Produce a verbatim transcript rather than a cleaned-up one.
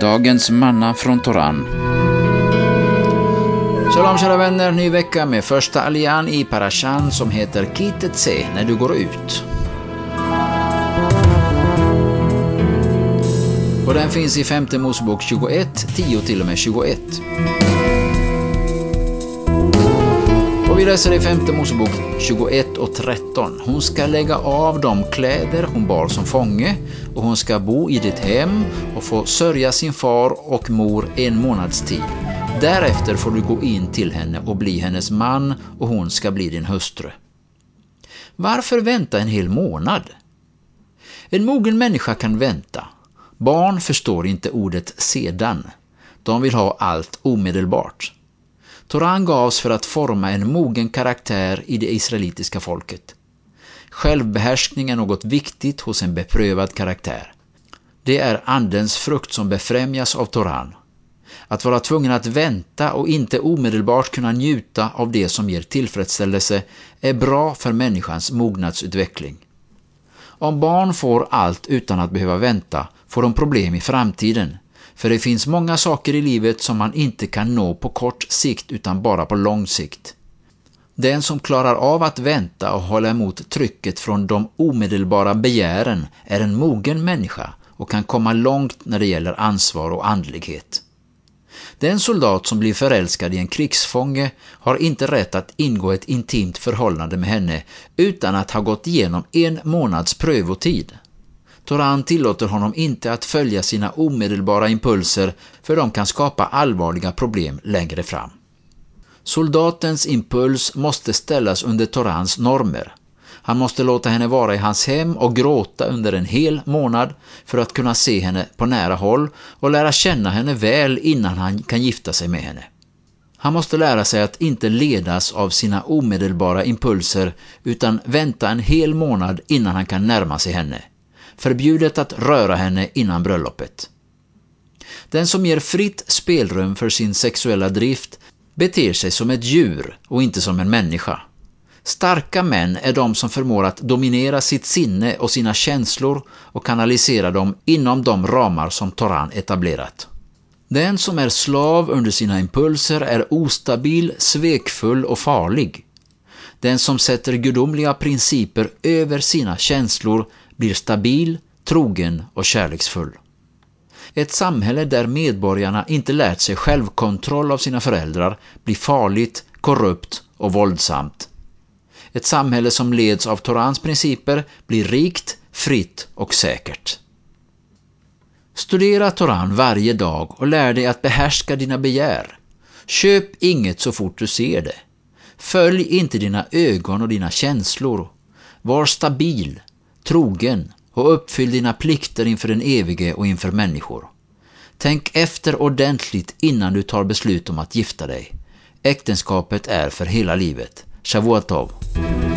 Dagens manna från Toran. Shalom kära vänner, ny vecka med första alian i parashan som heter Kitetse när du går ut. Och den finns i femte Mosebok tjugoett, tio till och med tjugoett. Och vi läser i femte Mosebok tjugoett och tretton. Hon ska lägga av de kläder hon bar som fånge och hon ska bo i ditt hem och få sörja sin far och mor en månads tid. Därefter får du gå in till henne och bli hennes man och hon ska bli din hustru. Varför vänta en hel månad? En mogen människa kan vänta. Barn förstår inte ordet sedan. De vill ha allt omedelbart. Toran gavs för att forma en mogen karaktär i det israelitiska folket. Självbehärskning är något viktigt hos en beprövad karaktär. Det är andens frukt som befrämjas av Toran. Att vara tvungen att vänta och inte omedelbart kunna njuta av det som ger tillfredsställelse är bra för människans mognadsutveckling. Om barn får allt utan att behöva vänta får de problem i framtiden. För det finns många saker i livet som man inte kan nå på kort sikt utan bara på lång sikt. Den som klarar av att vänta och hålla emot trycket från de omedelbara begären är en mogen människa och kan komma långt när det gäller ansvar och andlighet. Den soldat som blir förälskad i en krigsfånge har inte rätt att ingå ett intimt förhållande med henne utan att ha gått igenom en månads prövotid. Toran tillåter honom inte att följa sina omedelbara impulser för de kan skapa allvarliga problem längre fram. Soldatens impuls måste ställas under Torans normer. Han måste låta henne vara i hans hem och gråta under en hel månad för att kunna se henne på nära håll och lära känna henne väl innan han kan gifta sig med henne. Han måste lära sig att inte ledas av sina omedelbara impulser utan vänta en hel månad innan han kan närma sig henne. Förbjudet att röra henne innan bröllopet. Den som ger fritt spelrum för sin sexuella drift beter sig som ett djur och inte som en människa. Starka män är de som förmår att dominera sitt sinne och sina känslor och kanalisera dem inom de ramar som Toran etablerat. Den som är slav under sina impulser är ostabil, svekfull och farlig. Den som sätter gudomliga principer över sina känslor blir stabil, trogen och kärleksfull. Ett samhälle där medborgarna inte lärt sig självkontroll av sina föräldrar blir farligt, korrupt och våldsamt. Ett samhälle som leds av Torans principer blir rikt, fritt och säkert. Studera Toran varje dag och lär dig att behärska dina begär. Köp inget så fort du ser det. Följ inte dina ögon och dina känslor. Var stabil, trogen och uppfyll dina plikter inför den evige och inför människor. Tänk efter ordentligt innan du tar beslut om att gifta dig. Äktenskapet är för hela livet. Shavuot tov.